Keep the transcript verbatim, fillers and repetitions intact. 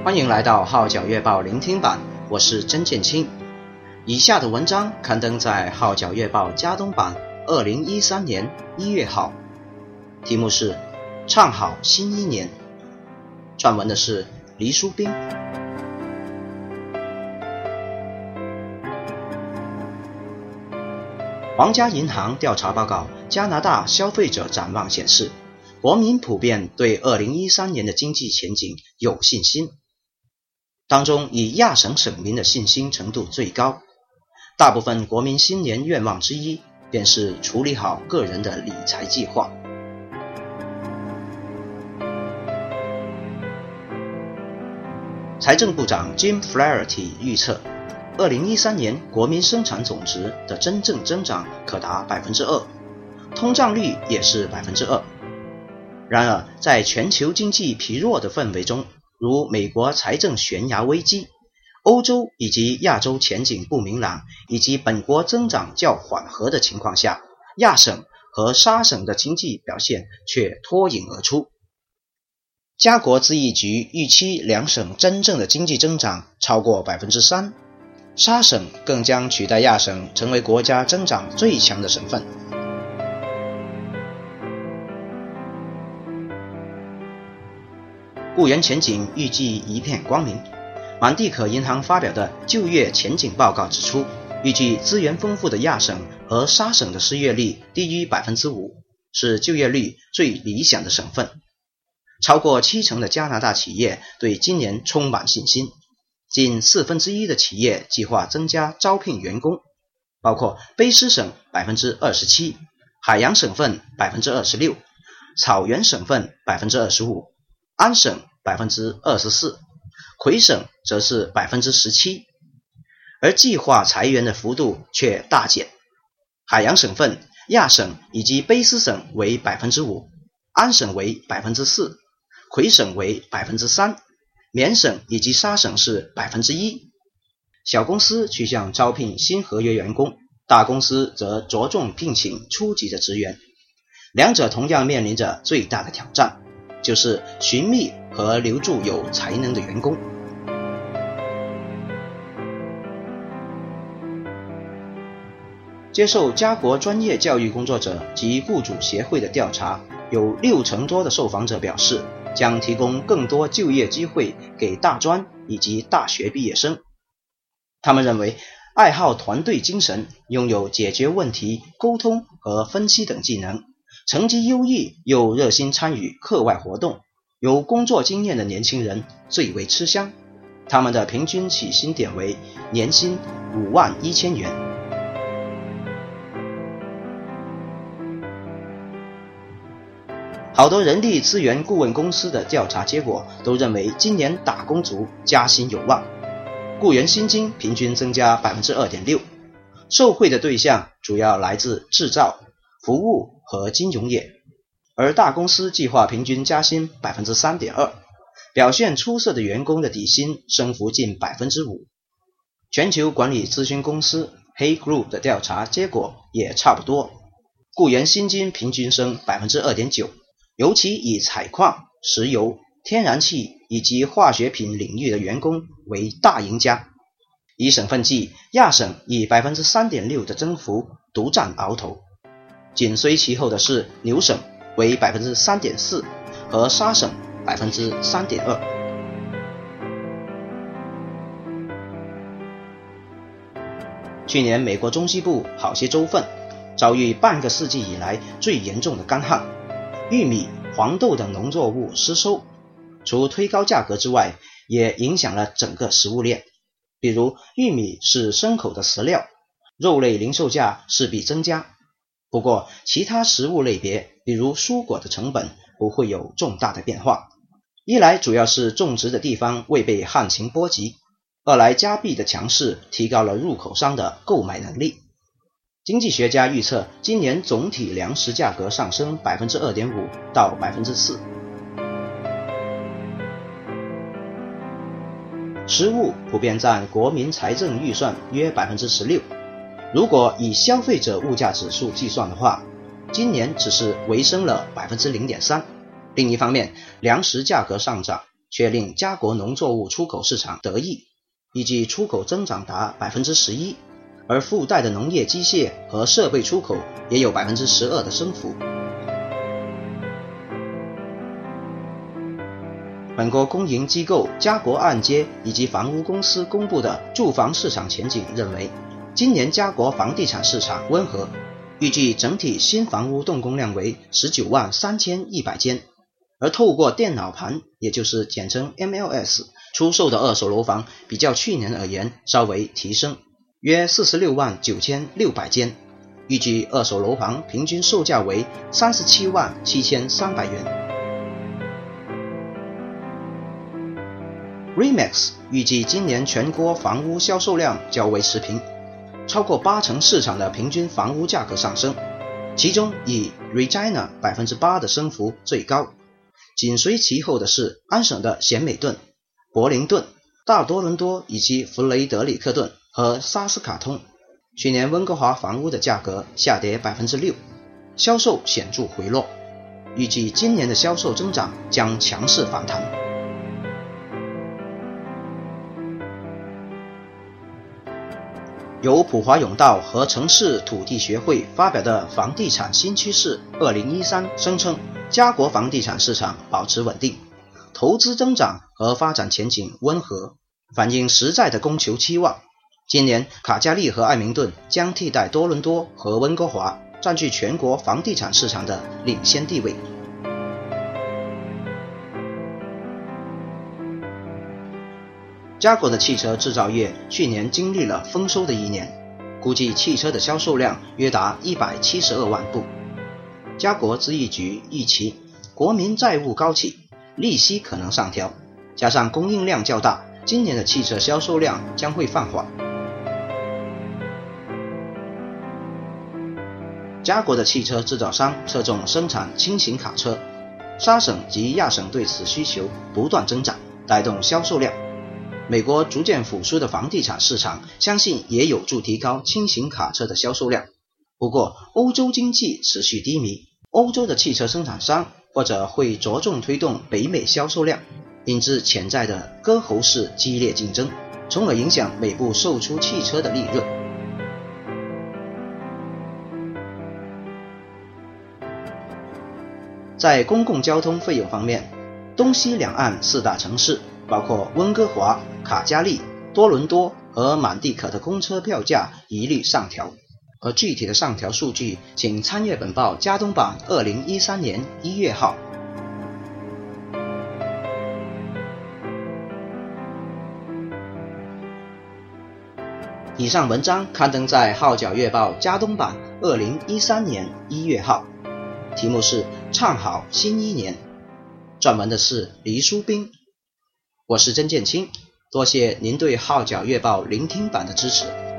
欢迎来到号角月报聆听版，我是曾建清。以下的文章刊登在号角月报加东版二零一三年一月号，题目是唱好新一年，撰文的是黎淑斌。皇家银行调查报告加拿大消费者展望显示，国民普遍对二零一三年的经济前景有信心，当中以亚省省民的信心程度最高。大部分国民新年愿望之一便是处理好个人的理财计划。财政部长 Jim Flaherty 预测二零一三年国民生产总值的真正增长可达 百分之二， 通胀率也是 百分之二。 然而在全球经济疲弱的氛围中，如美国财政悬崖危机、欧洲以及亚洲前景不明朗，以及本国增长较缓和的情况下，亚省和沙省的经济表现却脱颖而出。加国资议局预期两省真正的经济增长超过 百分之三， 沙省更将取代亚省成为国家增长最强的省份。雇员前景预计一片光明。满地可银行发表的就业前景报告指出，预计资源丰富的亚省和沙省的失业率低于 百分之五， 是就业率最理想的省份。超过七成的加拿大企业对今年充满信心，近四分之一的企业计划增加招聘员工，包括卑诗省 百分之二十七， 海洋省份 百分之二十六， 草原省份 百分之二十五， 安省 百分之二十四， 魁省则是 百分之十七， 而计划裁员的幅度却大减。海洋省份、亚省以及卑诗省为 百分之五， 安省为 百分之四， 魁省为 百分之三， 缅省以及沙省是 百分之一。 小公司趋向招聘新合约员工，大公司则着重聘请初级的职员，两者同样面临着最大的挑战，就是寻觅和留住有才能的员工。接受加国专业教育工作者及雇主协会的调查，有六成多的受访者表示将提供更多就业机会给大专以及大学毕业生。他们认为爱好团队精神，拥有解决问题、沟通和分析等技能，成绩优异又热心参与课外活动，有工作经验的年轻人最为吃香。他们的平均起薪点为年薪五万一千元。好多人力资源顾问公司的调查结果都认为今年打工族加薪有望，雇员薪金平均增加 百分之二点六， 受惠的对象主要来自制造、服务和金融业，而大公司计划平均加薪 百分之三点二， 表现出色的员工的底薪升幅近 百分之五。 全球管理咨询公司 Hay Group 的调查结果也差不多，雇员薪金平均升 百分之二点九， 尤其以采矿、石油、天然气以及化学品领域的员工为大赢家。以省份计，亚省以 百分之三点六 的增幅独占鳌头，紧随其后的是纽省为 百分之三点四 和沙省 百分之三点二。 去年美国中西部好些州份遭遇半个世纪以来最严重的干旱，玉米、黄豆等农作物失收，除推高价格之外，也影响了整个食物链。比如玉米是牲口的饲料，肉类零售价势必增加。不过其他食物类别，比如蔬果的成本不会有重大的变化。一来主要是种植的地方未被旱情波及，二来加币的强势提高了入口商的购买能力。经济学家预测今年总体粮食价格上升 百分之二点五 到 百分之四。 食物普遍占国民财政预算约 百分之十六， 如果以消费者物价指数计算的话，今年只是微升了 百分之零点三。 另一方面，粮食价格上涨， 却令家国农作物出口市场得益，预计出口增长达 百分之十一， 而附带的农业机械和设备出口也有 百分之十二 的升幅。本国公营机构家国按揭以及房屋公司公布的住房市场前景认为，今年家国房地产市场温和，预计整体新房屋动工量为十九万三千一百间，而透过电脑盘，也就是简称 M L S 出售的二手楼房比较去年而言稍微提升，约四十六万九千六百间，预计二手楼房平均售价为三十七万七千三百元。Remax 预计今年全国房屋销售量较为持平，超过八成市场的平均房屋价格上升，其中以 Regina 百分之八 的升幅最高，紧随其后的是安省的咸美顿、柏林顿、大多伦多以及弗雷德里克顿和萨斯卡通。去年温哥华房屋的价格下跌 百分之六， 销售显著回落，预计今年的销售增长将强势反弹。由普华永道和城市土地学会发表的房地产新趋势二零一三声称，家国房地产市场保持稳定，投资增长和发展前景温和，反映实在的供求期望。今年卡加利和艾明顿将替代多伦多和温哥华，占据全国房地产市场的领先地位。家国的汽车制造业去年经历了丰收的一年，估计汽车的销售量约达一百七十二万部。家国资易局预期，国民债务高企，利息可能上调，加上供应量较大，今年的汽车销售量将会放缓。家国的汽车制造商侧重生产轻型卡车，沙省及亚省对此需求不断增长，带动销售量。美国逐渐复苏的房地产市场，相信也有助提高轻型卡车的销售量。不过，欧洲经济持续低迷，欧洲的汽车生产商或者会着重推动北美销售量，引致潜在的割喉式激烈竞争，从而影响美部售出汽车的利润。在公共交通费用方面，东西两岸四大城市包括温哥华、卡加利、多伦多和满地可的公车票价一律上调，而具体的上调数据请参阅本报加东版二零一三年一月号。以上文章刊登在号角月报加东版二零一三年一月号，题目是唱好新一年，撰文的是黎书斌。我是曾建清，多谢您对号角月报聆听版的支持。